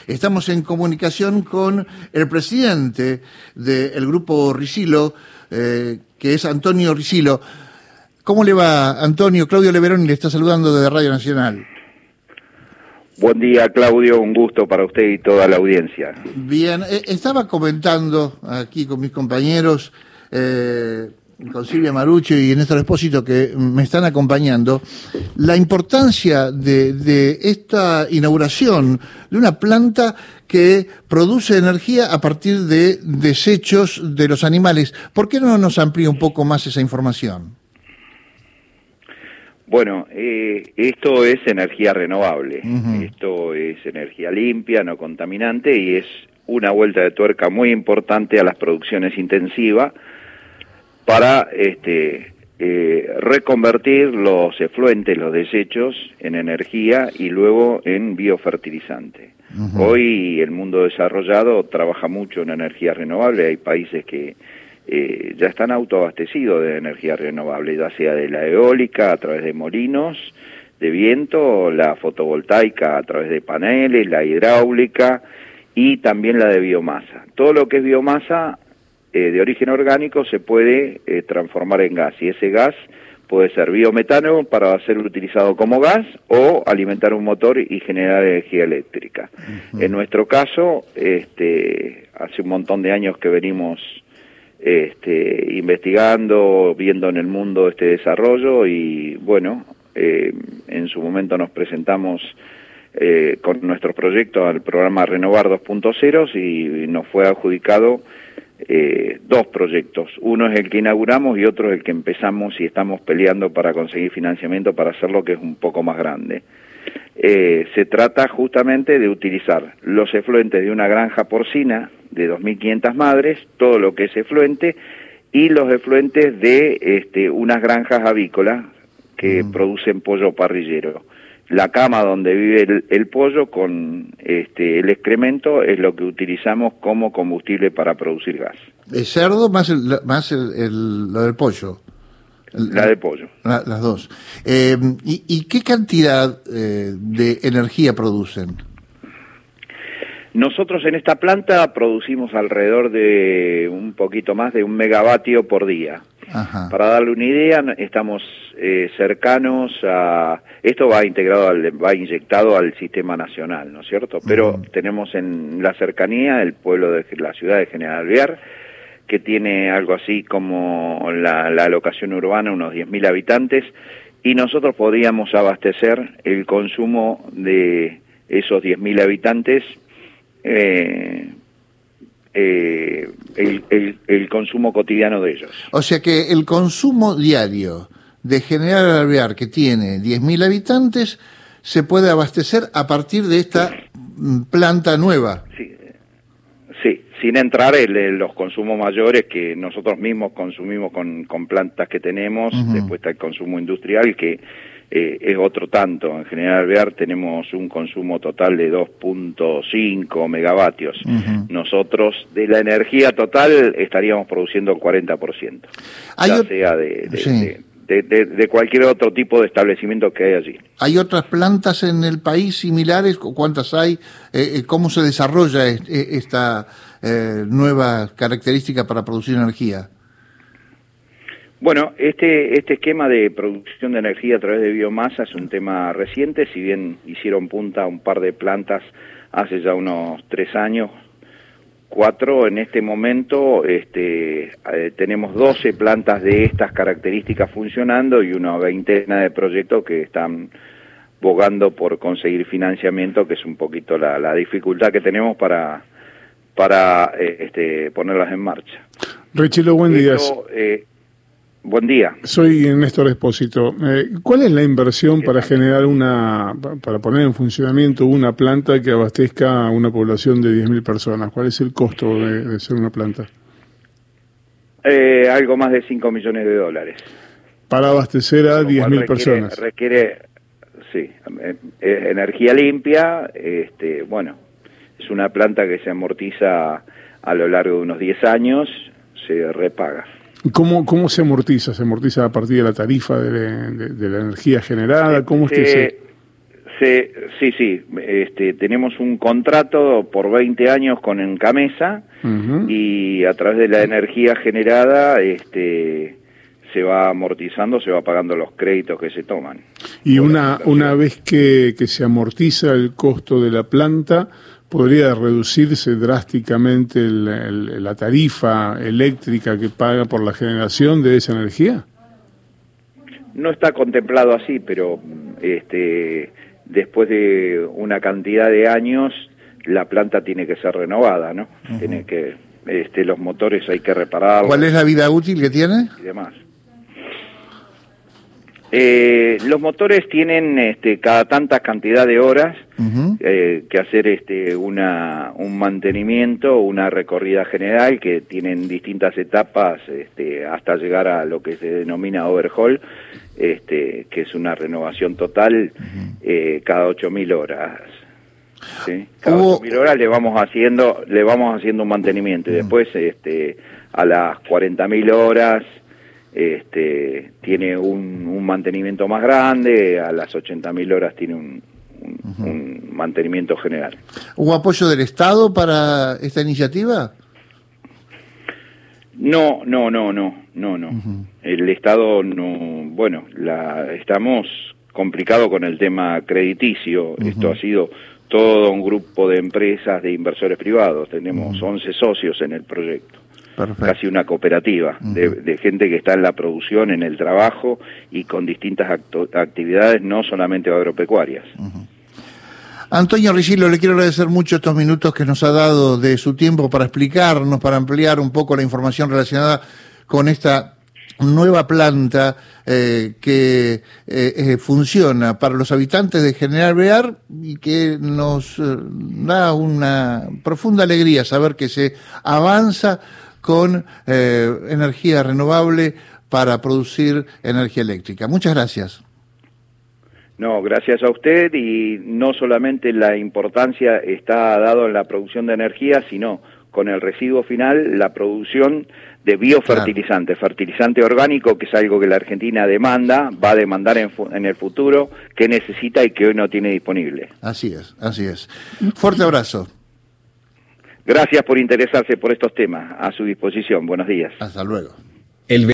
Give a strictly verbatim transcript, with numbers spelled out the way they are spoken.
Estamos en comunicación con el presidente del grupo Ricilo, eh, que es Antonio Ricilo. ¿Cómo le va, Antonio? Claudio Leveroni le está saludando desde Radio Nacional. Buen día, Claudio, un gusto para usted y toda la audiencia. Bien, eh, estaba comentando aquí con mis compañeros, eh, con Silvia Marucci y Néstor Espósito, que me están acompañando, la importancia de, de esta inauguración de una planta que produce energía a partir de desechos de los animales. ¿Por qué no nos amplía un poco más esa información? Bueno, eh, esto es energía renovable, Uh-huh. Esto es energía limpia, no contaminante, y es una vuelta de tuerca muy importante a las producciones intensivas para este, eh, reconvertir los efluentes, los desechos, en energía y luego en biofertilizante. Uh-huh. Hoy el mundo desarrollado trabaja mucho en energía renovable, hay países que Eh, ya están autoabastecidos de energía renovable, ya sea de la eólica a través de molinos de viento, la fotovoltaica a través de paneles, la hidráulica y también la de biomasa. Todo lo que es biomasa eh, de origen orgánico se puede eh, transformar en gas, y ese gas puede ser biometano para ser utilizado como gas o alimentar un motor y generar energía eléctrica. Uh-huh. En nuestro caso, este, hace un montón de años que venimos Este, investigando, viendo en el mundo este desarrollo, y bueno, eh, en su momento nos presentamos eh, con nuestro proyecto al programa Renovar dos punto cero y nos fue adjudicado eh, dos proyectos. Uno es el que inauguramos y otro es el que empezamos y estamos peleando para conseguir financiamiento para hacerlo, que es un poco más grande. Eh, se trata justamente de utilizar los efluentes de una granja porcina de dos mil quinientas madres, todo lo que es efluente, y los efluentes de este, unas granjas avícolas que uh-huh. producen pollo parrillero. La cama donde vive el, el pollo con este, el excremento es lo que utilizamos como combustible para producir gas. ¿El cerdo más, el, más el, el, lo del pollo? La de pollo. La, las dos. Eh, ¿y, ¿Y qué cantidad eh, de energía producen? Nosotros en esta planta producimos alrededor de un poquito más de un megavatio por día. Ajá. Para darle una idea, estamos eh, cercanos a... Esto va integrado, al, va inyectado al sistema nacional, ¿no es cierto? Pero uh-huh. tenemos en la cercanía el pueblo de la ciudad de General Alvear, que tiene algo así como la, la alocación urbana, unos diez mil habitantes, y nosotros podríamos abastecer el consumo de esos diez mil habitantes, eh, eh, el, el, el consumo cotidiano de ellos. O sea que el consumo diario de General Alvear, que tiene diez mil habitantes, se puede abastecer a partir de esta planta nueva. Sí. Sí, sin entrar en, en los consumos mayores que nosotros mismos consumimos con, con plantas que tenemos. Uh-huh. Después está el consumo industrial, que eh, es otro tanto. En General Alvear tenemos un consumo total de dos punto cinco megavatios. Uh-huh. Nosotros, de la energía total, estaríamos produciendo el cuarenta por ciento. Ya o... sea de... de, sí. de De, de, de cualquier otro tipo de establecimiento que hay allí. ¿Hay otras plantas en el país similares? ¿Cuántas hay? Eh, ¿Cómo se desarrolla esta eh, nueva característica para producir energía? Bueno, este, este esquema de producción de energía a través de biomasa es un tema reciente, si bien hicieron punta un par de plantas hace ya unos tres años, cuatro, en este momento este, eh, tenemos doce plantas de estas características funcionando y una veintena de proyectos que están bogando por conseguir financiamiento, que es un poquito la, la dificultad que tenemos para, para eh, este, ponerlas en marcha. Ricilo, buen día. Esto, eh, Buen día. Soy Néstor Espósito. Eh, ¿Cuál es la inversión para generar una, para poner en funcionamiento una planta que abastezca a una población de diez mil personas? ¿Cuál es el costo de, de ser una planta? Eh, algo más de cinco millones de dólares. Para abastecer a diez mil personas. Requiere, sí, eh, energía limpia, este, bueno, es una planta que se amortiza a lo largo de unos diez años, se repaga. ¿Cómo, ¿Cómo se amortiza? ¿Se amortiza a partir de la tarifa de, de, de la energía generada? ¿Cómo es que se...? Sí, sí, sí. Este, tenemos un contrato por veinte años con Encamesa uh-huh. y a través de la energía generada este, se va amortizando, se va pagando los créditos que se toman. Y una, una vez que, que se amortiza el costo de la planta, ¿podría reducirse drásticamente el, el, la tarifa eléctrica que paga por la generación de esa energía? No está contemplado así, pero este, después de una cantidad de años la planta tiene que ser renovada, ¿no? Uh-huh. Tiene que, este, los motores hay que repararlos. ¿Cuál es la vida útil que tiene? Y demás. Eh, los motores tienen este, cada tanta cantidad de horas uh-huh. eh, que hacer este, una, un mantenimiento, una recorrida general que tienen distintas etapas este, hasta llegar a lo que se denomina overhaul, este, que es una renovación total uh-huh. eh, cada ocho mil horas. ¿Sí? Cada Hubo... ocho mil horas le vamos haciendo le vamos haciendo un mantenimiento uh-huh. y después este, a las cuarenta mil horas Este, tiene un, un mantenimiento más grande, a las ochenta mil horas tiene un, un, uh-huh. un mantenimiento general. ¿Hubo apoyo del Estado para esta iniciativa? No, no, no, no, no, no. Uh-huh. El Estado no, bueno, la, estamos complicados con el tema crediticio. Uh-huh. Esto ha sido todo un grupo de empresas, de inversores privados. Tenemos uh-huh. once socios en el proyecto. Perfecto. Casi una cooperativa uh-huh. de, de gente que está en la producción, en el trabajo y con distintas acto, actividades, no solamente agropecuarias. Uh-huh. Antonio Riccillo, le quiero agradecer mucho estos minutos que nos ha dado de su tiempo para explicarnos, para ampliar un poco la información relacionada con esta nueva planta eh, que eh, eh, funciona para los habitantes de General Alvear y que nos eh, da una profunda alegría saber que se avanza con eh, energía renovable para producir energía eléctrica. Muchas gracias. No, gracias a usted, y no solamente la importancia está dado en la producción de energía, sino con el residuo final, la producción de biofertilizante, claro. fertilizante orgánico, que es algo que la Argentina demanda, va a demandar en, en el futuro, que necesita y que hoy no tiene disponible. Así es, así es. Fuerte abrazo. Gracias por interesarse por estos temas. A su disposición. Buenos días. Hasta luego. El